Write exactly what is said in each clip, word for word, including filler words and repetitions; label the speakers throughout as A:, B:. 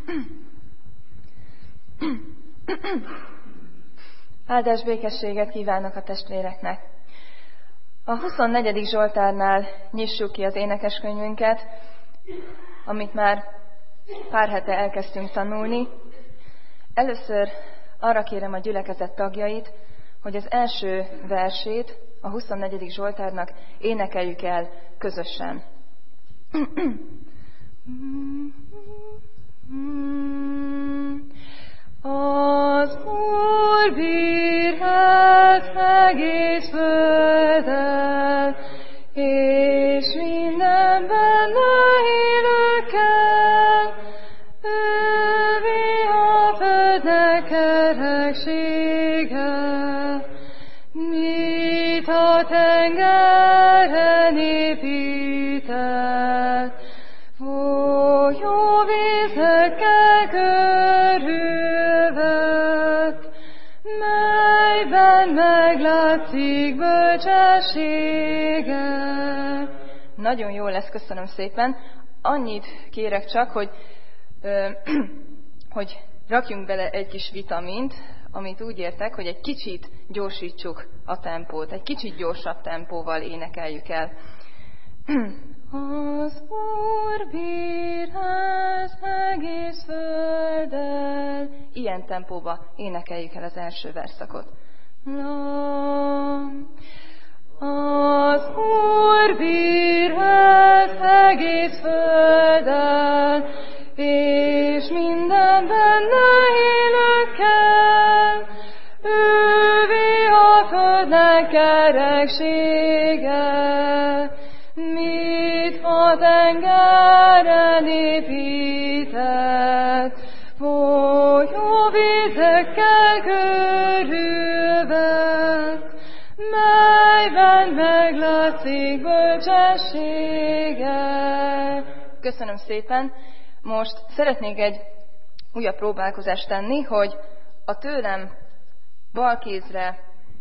A: Áldás békességet kívánok a testvéreknek! A huszonnegyedik Zsoltárnál nyissuk ki az énekeskönyvünket, amit már pár hete elkezdtünk tanulni. Először arra kérem a gyülekezet tagjait, hogy az első versét a huszonnegyedik Zsoltárnak énekeljük el közösen. Az Úr bírhat egész földet, és minden benne élőkkel, ővé a földnek kereksége, mit a tengeren épített, folyó vízekkel körülvett, melyben meglátszik bölcsessége. Nagyon jó lesz, köszönöm szépen. Annyit kérek csak, hogy, ö, hogy rakjunk bele egy kis vitamint, amit úgy értek, hogy egy kicsit gyorsítsuk a tempót, egy kicsit gyorsabb tempóval énekeljük el. Az Úr bír az egész földdel. Ilyen tempóba énekeljük el az első verszakot. Az Úr bír az egész földdel, és minden benne élőkkel, ővé a földnek kereksége, mit a tengeren épített, folyó vízekkel körülvett, melyben meglátszik bölcsessége. Köszönöm szépen! Most szeretnék egy újabb próbálkozást tenni, hogy a tőlem bal kézre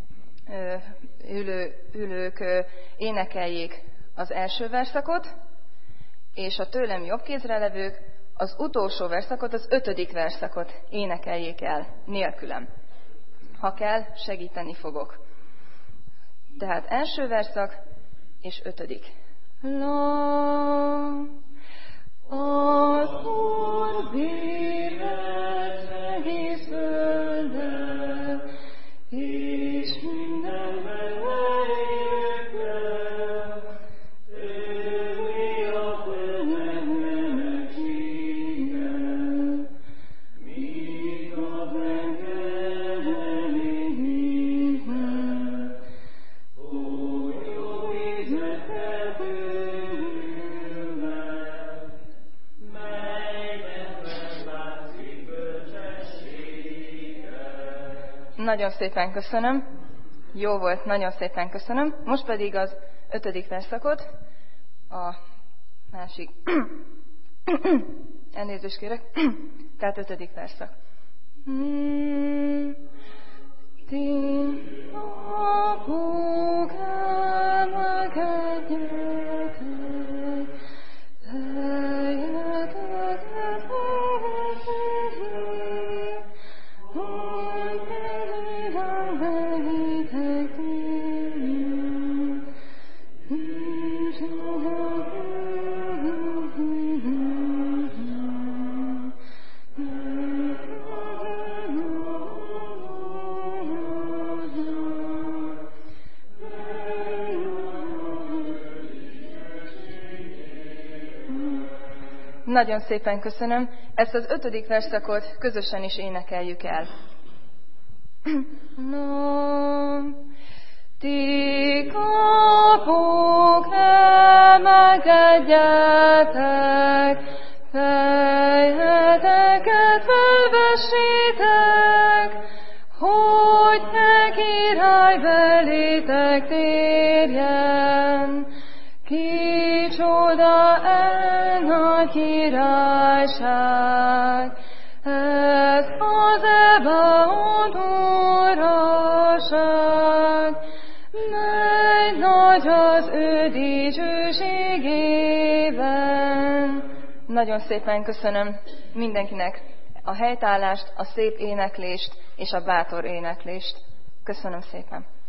A: ülő, ülők énekeljék az első verszakot, és a tőlem jobb kézre levők az utolsó verszakot, az ötödik verszakot énekeljék el nélkülem. Ha kell, segíteni fogok. Tehát első verszak és ötödik. La, az Úr bírhat egész földet, és minden benne élőkkel, ővé a földnek meneksége, mit a tengeren épített, folyó vízekkel körülvett, melyben meglátszik bölcsessége. Nagyon szépen köszönöm. Jó volt, nagyon szépen köszönöm. Most pedig az ötödik verszakot, a másik, elnézést kérek, tehát ötödik verszak. Ti apuk elmegedjetek, helyetek elfelejteni, hogy pedig elvegítek téged, és Nagyon szépen köszönöm. Ezt az ötödik verszakot közösen is énekeljük el. No, ti kapuk emelkedjetek, fejheteket felvessétek, hogy te király belétek térjen. Kicsoda e nagy királyság, ez az Ebaot uraság, mely nagy az ő dicsőségében. nagyon szépen köszönöm mindenkinek a helytállást, a szép éneklést és a bátor éneklést. Köszönöm szépen!